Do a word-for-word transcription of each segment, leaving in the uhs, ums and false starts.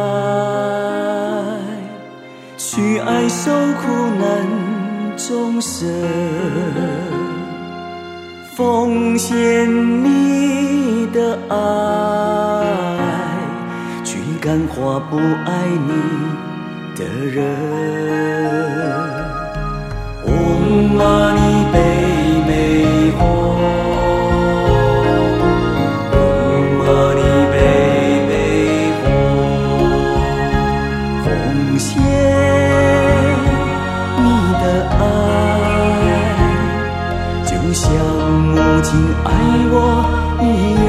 去爱受苦难众生，奉献你的爱，去感化不爱你的人。嗡嘛呢呗美吽，嗡嘛呢呗美吽，奉献你的爱，就像母亲爱我一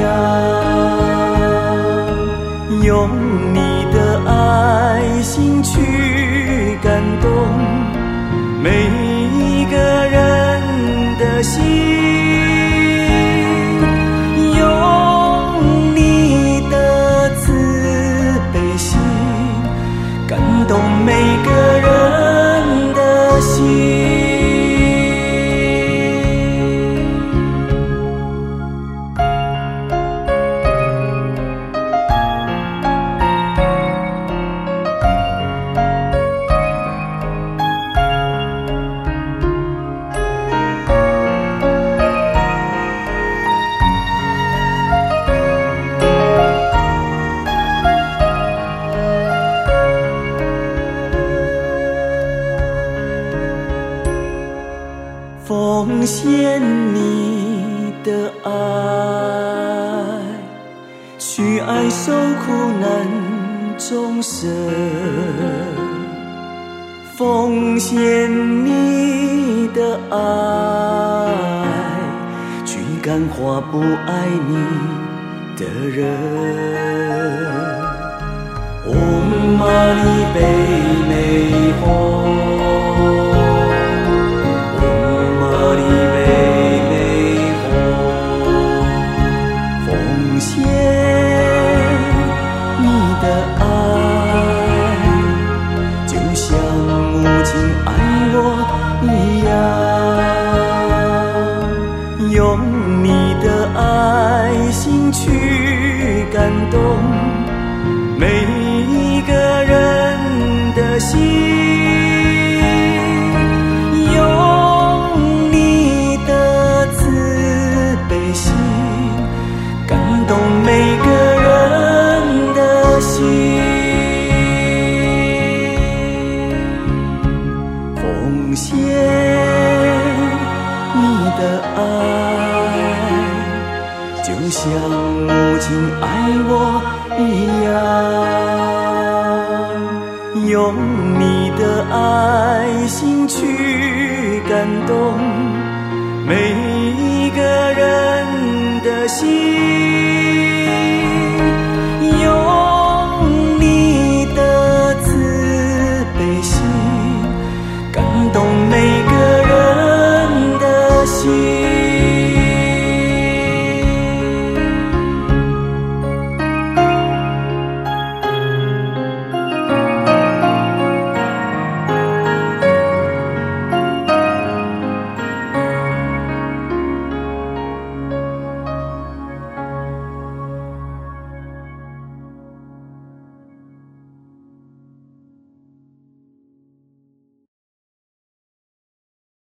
样，用你的爱心去感动每一个人的心，用你的慈悲心感动每个人的心。奉献你的爱，去爱受苦难众生，奉献你的爱，去感化不爱你的人。嗡嘛呢呗美吽，用你的爱心去感动每一个人的心，用你的慈悲心感动每个人的心，奉献你的爱，就像母亲爱我一样，用你的爱心去感动每一